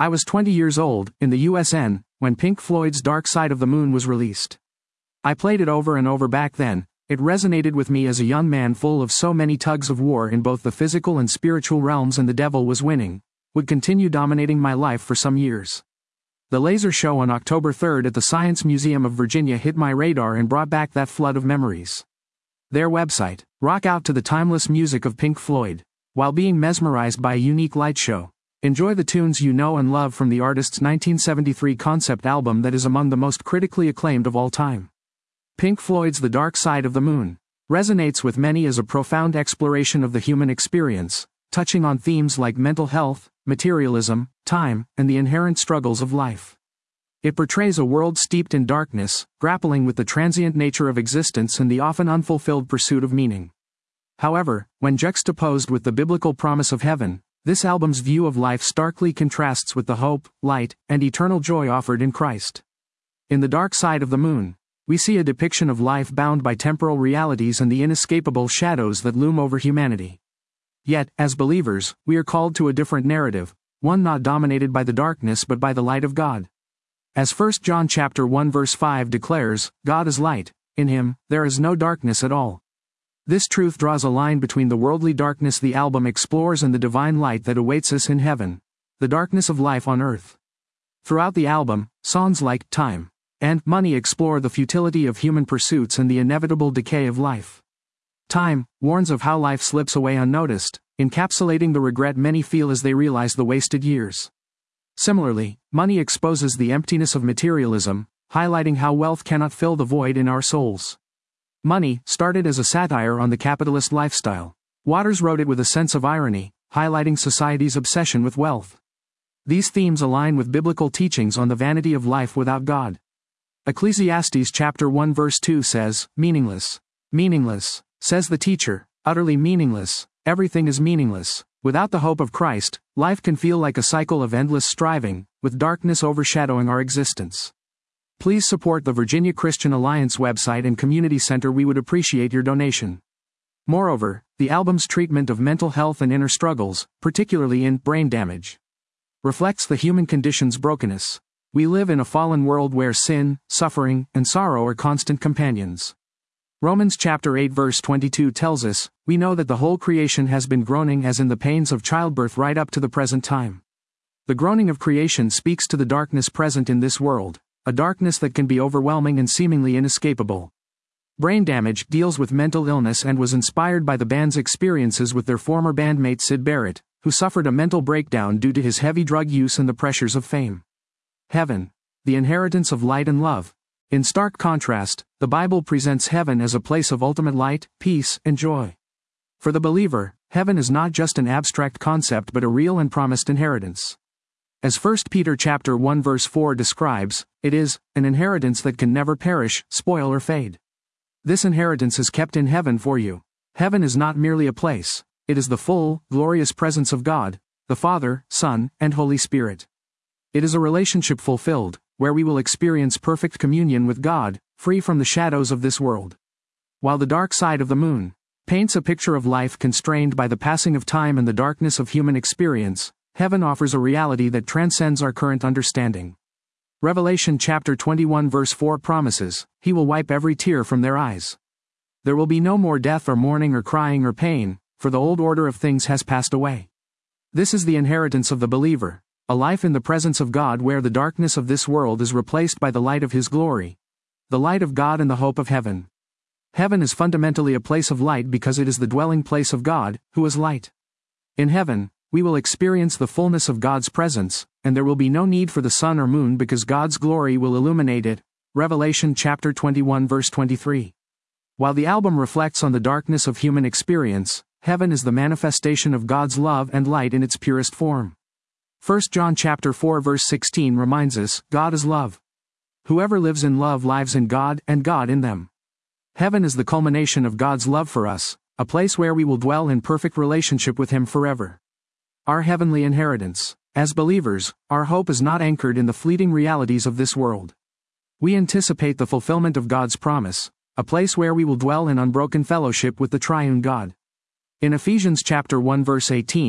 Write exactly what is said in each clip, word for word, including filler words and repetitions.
I was twenty years old, in the U S N, when Pink Floyd's Dark Side of the Moon was released. I played it over and over back then. It resonated with me as a young man full of so many tugs of war in both the physical and spiritual realms, and the devil was winning, would continue dominating my life for some years. The laser show on October third at the Science Museum of Virginia hit my radar and brought back that flood of memories. Their website, rock out to the timeless music of Pink Floyd, while being mesmerized by a unique light show. Enjoy the tunes you know and love from the artist's nineteen seventy-three concept album that is among the most critically acclaimed of all time. Pink Floyd's The Dark Side of the Moon resonates with many as a profound exploration of the human experience, touching on themes like mental health, materialism, time, and the inherent struggles of life. It portrays a world steeped in darkness, grappling with the transient nature of existence and the often unfulfilled pursuit of meaning. However, when juxtaposed with the biblical promise of heaven, this album's view of life starkly contrasts with the hope, light, and eternal joy offered in Christ. In The Dark Side of the Moon, we see a depiction of life bound by temporal realities and the inescapable shadows that loom over humanity. Yet, as believers, we are called to a different narrative, one not dominated by the darkness but by the light of God. As First John chapter one verse five declares, God is light, in him, there is no darkness at all. This truth draws a line between the worldly darkness the album explores and the divine light that awaits us in heaven, the darkness of life on earth. Throughout the album, songs like Time and Money explore the futility of human pursuits and the inevitable decay of life. Time warns of how life slips away unnoticed, encapsulating the regret many feel as they realize the wasted years. Similarly, Money exposes the emptiness of materialism, highlighting how wealth cannot fill the void in our souls. Money started as a satire on the capitalist lifestyle. Waters wrote it with a sense of irony, highlighting society's obsession with wealth. These themes align with biblical teachings on the vanity of life without God. Ecclesiastes chapter one verse two says, "Meaningless. Meaningless, says the teacher, utterly meaningless, everything is meaningless. Without the hope of Christ, life can feel like a cycle of endless striving, with darkness overshadowing our existence." Please support the Virginia Christian Alliance website and community center. We would appreciate your donation. Moreover, the album's treatment of mental health and inner struggles, particularly in Brain Damage, reflects the human condition's brokenness. We live in a fallen world where sin, suffering, and sorrow are constant companions. Romans chapter eight verse twenty-two tells us, "We know that the whole creation has been groaning as in the pains of childbirth right up to the present time." The groaning of creation speaks to the darkness present in this world, a darkness that can be overwhelming and seemingly inescapable. Brain Damage deals with mental illness and was inspired by the band's experiences with their former bandmate Syd Barrett, who suffered a mental breakdown due to his heavy drug use and the pressures of fame. Heaven, the inheritance of light and love. In stark contrast, the Bible presents heaven as a place of ultimate light, peace, and joy. For the believer, heaven is not just an abstract concept but a real and promised inheritance. As First Peter chapter one verse four describes, it is an inheritance that can never perish, spoil or fade. This inheritance is kept in heaven for you. Heaven is not merely a place, it is the full, glorious presence of God, the Father, Son, and Holy Spirit. It is a relationship fulfilled, where we will experience perfect communion with God, free from the shadows of this world. While The Dark Side of the Moon paints a picture of life constrained by the passing of time and the darkness of human experience, heaven offers a reality that transcends our current understanding. Revelation chapter twenty-one verse four promises, "He will wipe every tear from their eyes. There will be no more death or mourning or crying or pain, for the old order of things has passed away." This is the inheritance of the believer, a life in the presence of God where the darkness of this world is replaced by the light of His glory. The light of God and the hope of heaven. Heaven is fundamentally a place of light because it is the dwelling place of God, who is light. In heaven, we will experience the fullness of God's presence, and there will be no need for the sun or moon because God's glory will illuminate it. Revelation chapter twenty-one verse twenty-three. While the album reflects on the darkness of human experience, heaven is the manifestation of God's love and light in its purest form. First John chapter four verse sixteen reminds us, God is love. Whoever lives in love lives in God, and God in them. Heaven is the culmination of God's love for us, a place where we will dwell in perfect relationship with Him forever. Our heavenly inheritance. As believers, our hope is not anchored in the fleeting realities of this world. We anticipate the fulfillment of God's promise, a place where we will dwell in unbroken fellowship with the triune God. In Ephesians chapter one verse eighteen,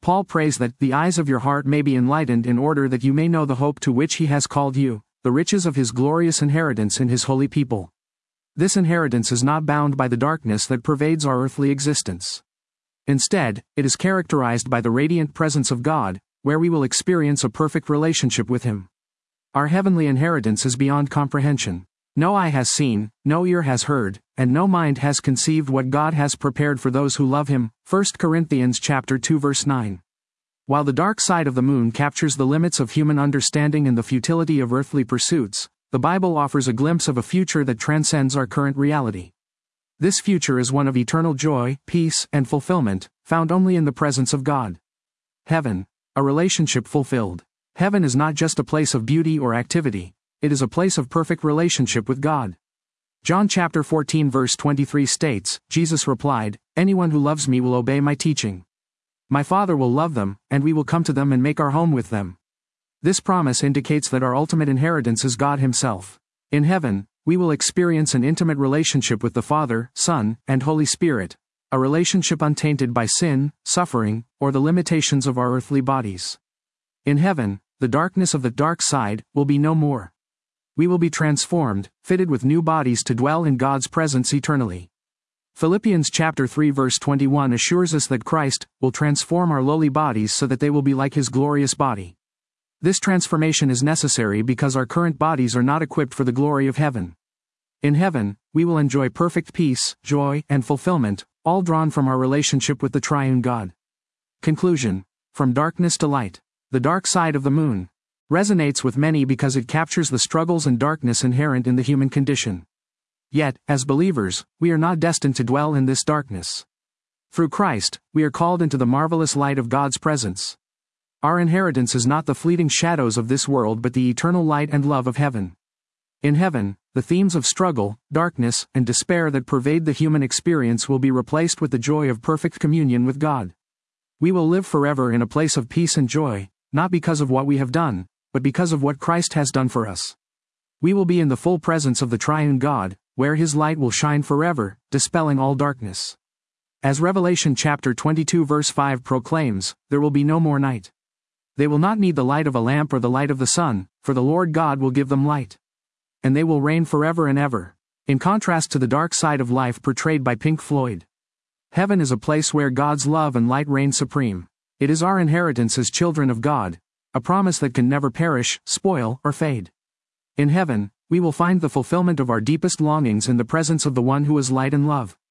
Paul prays that the eyes of your heart may be enlightened in order that you may know the hope to which he has called you, the riches of his glorious inheritance in his holy people. This inheritance is not bound by the darkness that pervades our earthly existence. Instead, it is characterized by the radiant presence of God, where we will experience a perfect relationship with him. Our heavenly inheritance is beyond comprehension. No eye has seen, no ear has heard, and no mind has conceived what God has prepared for those who love him. First Corinthians chapter two verse nine. While the dark side of the moon captures the limits of human understanding and the futility of earthly pursuits, the Bible offers a glimpse of a future that transcends our current reality. This future is one of eternal joy, peace, and fulfillment, found only in the presence of God. Heaven, a relationship fulfilled. Heaven is not just a place of beauty or activity, it is a place of perfect relationship with God. John chapter fourteen verse twenty-three states, Jesus replied, "Anyone who loves me will obey my teaching. My Father will love them, and we will come to them and make our home with them." This promise indicates that our ultimate inheritance is God himself. In heaven, we will experience an intimate relationship with the Father, Son, and Holy Spirit, a relationship untainted by sin, suffering, or the limitations of our earthly bodies. In heaven, the darkness of the dark side will be no more. We will be transformed, fitted with new bodies to dwell in God's presence eternally. Philippians chapter three verse twenty-one assures us that Christ will transform our lowly bodies so that they will be like his glorious body. This transformation is necessary because our current bodies are not equipped for the glory of heaven. In heaven, we will enjoy perfect peace, joy, and fulfillment, all drawn from our relationship with the triune God. Conclusion. From darkness to light. The dark side of the moon resonates with many because it captures the struggles and darkness inherent in the human condition. Yet, as believers, we are not destined to dwell in this darkness. Through Christ, we are called into the marvelous light of God's presence. Our inheritance is not the fleeting shadows of this world but the eternal light and love of heaven. In heaven, the themes of struggle, darkness, and despair that pervade the human experience will be replaced with the joy of perfect communion with God. We will live forever in a place of peace and joy, not because of what we have done, but because of what Christ has done for us. We will be in the full presence of the triune God, where his light will shine forever, dispelling all darkness. As Revelation chapter twenty-two verse five proclaims, there will be no more night. They will not need the light of a lamp or the light of the sun, for the Lord God will give them light. And they will reign forever and ever. In contrast to the dark side of life portrayed by Pink Floyd. Heaven is a place where God's love and light reign supreme. It is our inheritance as children of God, a promise that can never perish, spoil, or fade. In heaven, we will find the fulfillment of our deepest longings in the presence of the one who is light and love.